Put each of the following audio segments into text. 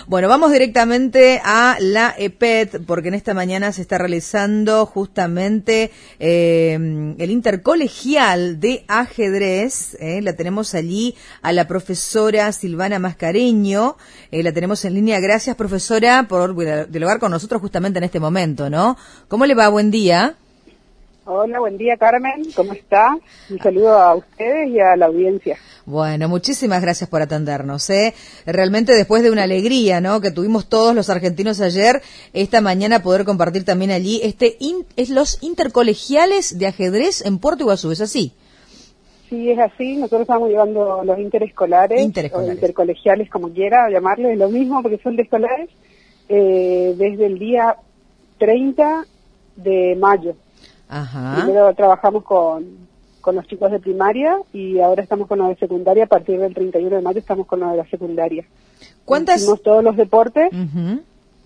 Bueno, vamos directamente a la EPET, porque en esta mañana se está realizando justamente el intercolegial de ajedrez. La tenemos allí a la profesora Silvana Mascareño, la tenemos en línea. Gracias, profesora, por dialogar con nosotros justamente en este momento, ¿no? ¿Cómo le va? Buen día. Hola, buen día, Carmen. ¿Cómo está? Un saludo a ustedes y a la audiencia. Bueno, muchísimas gracias por atendernos, ¿eh? Realmente después de una alegría, ¿no?, que tuvimos todos los argentinos ayer, esta mañana poder compartir también allí es los intercolegiales de ajedrez en Puerto Iguazú, ¿es así? Sí, es así. Nosotros estamos llevando los interescolares. O intercolegiales, como quiera llamarles, es lo mismo porque son de escolares, desde el día 30 de mayo. Ajá. Primero trabajamos con los chicos de primaria y ahora estamos con los de secundaria. A partir del 31 de mayo estamos con los de la secundaria. Hicimos todos los deportes. Uh-huh.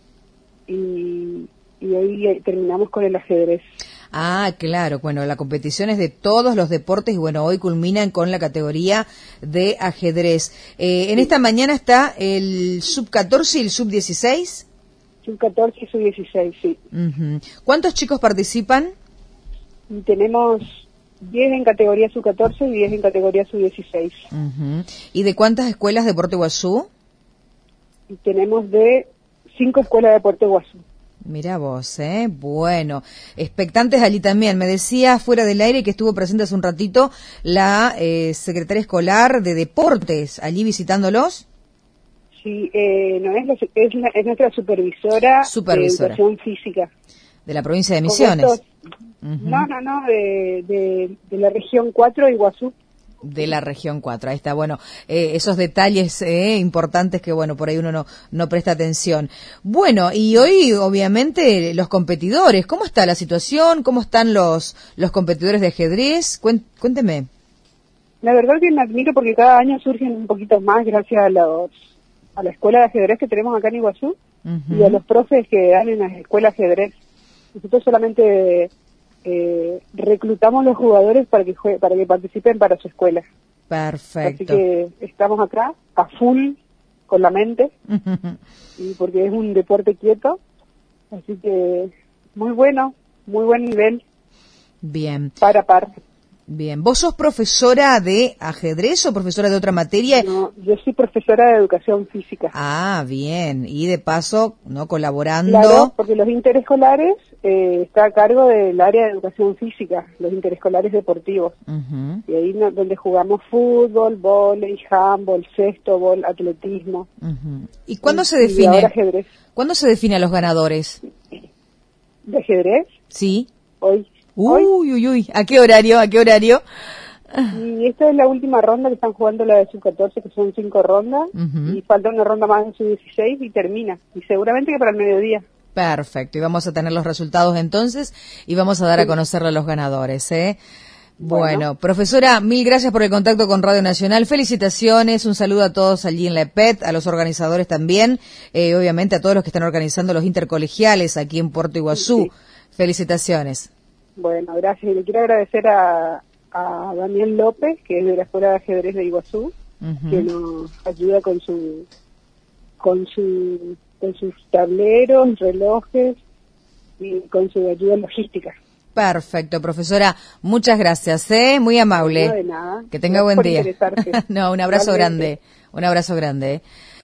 y hoy terminamos con el ajedrez. Ah, claro, bueno, la competición es de todos los deportes y bueno, hoy culminan con la categoría de ajedrez. En esta mañana está el sub-14 y el sub-16. Sub-14 y sub-16, sí. Uh-huh. ¿Cuántos chicos participan? Y tenemos 10 en categoría sub-14 y 10 en categoría sub-16. Uh-huh. ¿Y de cuántas escuelas de Puerto Iguazú? Y tenemos de 5 escuelas de Puerto Iguazú. Mirá vos, bueno, expectantes allí también. Me decía fuera del aire que estuvo presente hace un ratito la secretaria escolar de deportes, allí visitándolos. Sí, no es nuestra supervisora de educación física. De la provincia de Misiones. Uh-huh. No, de la región 4 de Iguazú. De la región 4, ahí está, bueno, esos detalles importantes que, bueno, por ahí uno no presta atención. Bueno, y hoy, obviamente, los competidores, ¿cómo está la situación? ¿Cómo están los competidores de ajedrez? Cuénteme. La verdad que me admiro porque cada año surgen un poquito más gracias a la escuela de ajedrez que tenemos acá en Iguazú. Uh-huh. Y a los profes que dan en las escuelas de ajedrez. Nosotros solamente reclutamos los jugadores para que participen para su escuela. Perfecto. Así que estamos acá a full con la mente y porque es un deporte quieto, así que muy bueno, muy buen nivel. Bien. Par a par. Bien. ¿Vos sos profesora de ajedrez o profesora de otra materia? No, yo soy profesora de educación física. Ah, bien. Y de paso, ¿no?, colaborando. Claro, porque los interescolares está a cargo del área de educación física, los interescolares deportivos. Uh-huh. Y ahí donde jugamos fútbol, vóley, handball, cestobol, atletismo. Uh-huh. ¿Y cuándo se define? Y ahora ajedrez. ¿Cuándo se define a los ganadores? ¿De ajedrez? Sí. Hoy. Uy. ¿A qué horario? Y esta es la última ronda que están jugando la de sub-14, que son 5 rondas, uh-huh. Y falta una ronda más de sub-16 y termina. Y seguramente que para el mediodía. Perfecto, y vamos a tener los resultados entonces y vamos a dar a conocerle a los ganadores, Bueno, profesora, mil gracias por el contacto con Radio Nacional, felicitaciones, un saludo a todos allí en la EPET, a los organizadores también, obviamente a todos los que están organizando los intercolegiales aquí en Puerto Iguazú, sí. Felicitaciones. Bueno, gracias, y le quiero agradecer a Daniel López, que es de la Escuela de Ajedrez de Iguazú, uh-huh. Que nos ayuda con sus tableros, relojes y con su ayuda logística. Perfecto, profesora. Muchas gracias, muy amable. No, de nada. Que tenga buen día. No, un abrazo grande. Un abrazo grande.